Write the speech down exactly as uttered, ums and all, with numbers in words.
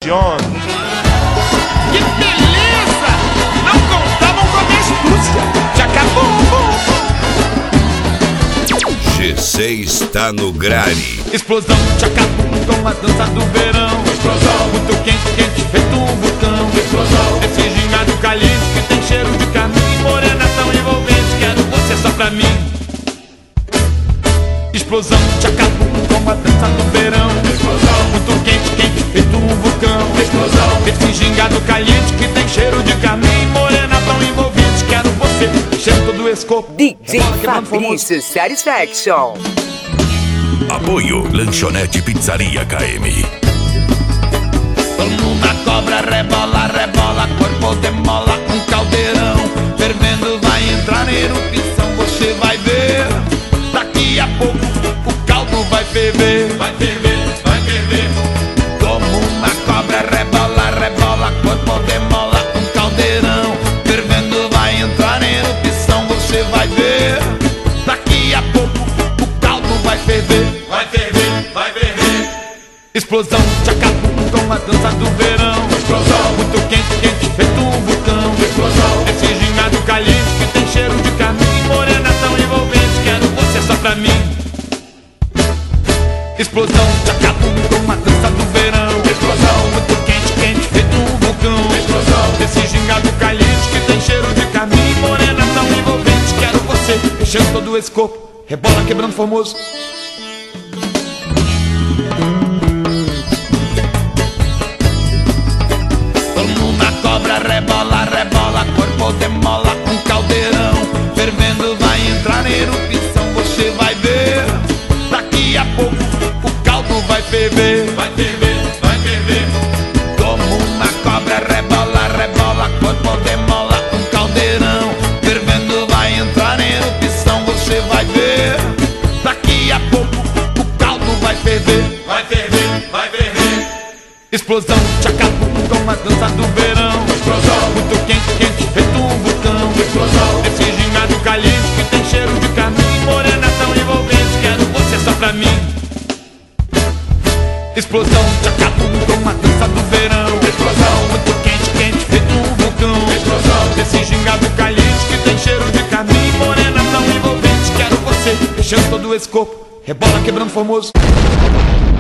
funciona. Que beleza! Não contavam com a minha astúcia. Já acabou. G C está no grade. Explosão, tchacabum, com a dança do verão. Explosão, muito quente, quente, feito um vulcão. Explosão, esse gingado caliente que tem cheiro de caminho. Morena tão envolvente, quero você só pra mim. Explosão, tchacabum, com a dança do verão. Explosão, muito quente, quente, feito um vulcão. Explosão, esse gingado caliente que tem cheiro de caminho. Morena tão envolvente, quero você enchendo todo o escopo. D J Fabrício Satisfaction. Apoio Lanchonete Pizzaria K M. Como uma cobra rebola, rebola, corpo demola, um caldeirão fervendo vai entrar na erupção, você vai ver. Daqui a pouco o caldo vai ferver, vai ferver, vai ferver. Como uma cobra rebola, rebola, corpo demola, um caldeirão fervendo vai entrar na erupção, você vai ver. Daqui a pouco o caldo vai ferver, vai ferver, vai ferver. Explosão, tchacabum, com a dança do verão. Explosão, muito quente, quente, feito um vulcão. Explosão, esse gingado caliente que tem cheiro de caminho. Morena tão envolvente, quero você só pra mim. Explosão, tchacabum, com a dança do verão. Explosão, muito quente, quente, feito um vulcão. Explosão, esse gingado caliente que tem cheiro de caminho. Morena tão envolvente, quero você enchendo todo esse corpo. Rebola quebrando formoso. Cobra rebola, rebola, corpo demola, um caldeirão fervendo vai entrar na erupção, você vai ver. Daqui a pouco o caldo vai ferver, vai ferver, vai ferver. Como uma cobra rebola, rebola, corpo demola, um caldeirão fervendo vai entrar na erupção, você vai ver. Daqui a pouco o caldo vai ferver, vai ferver, vai ferver. Explosão, tchacabum, com a dança do verão. Explosão, muito quente, quente, feito um vulcão. Explosão, esse gingado caliente que tem cheiro de caminho. Morena tão envolvente, quero você só pra mim. Explosão, tchacabum, com a dança do verão. Explosão, muito quente, quente, feito um vulcão. Explosão, esse gingado caliente que tem cheiro de caminho. Morena tão envolvente, quero você enchendo todo esse corpo. Rebola quebrando formoso.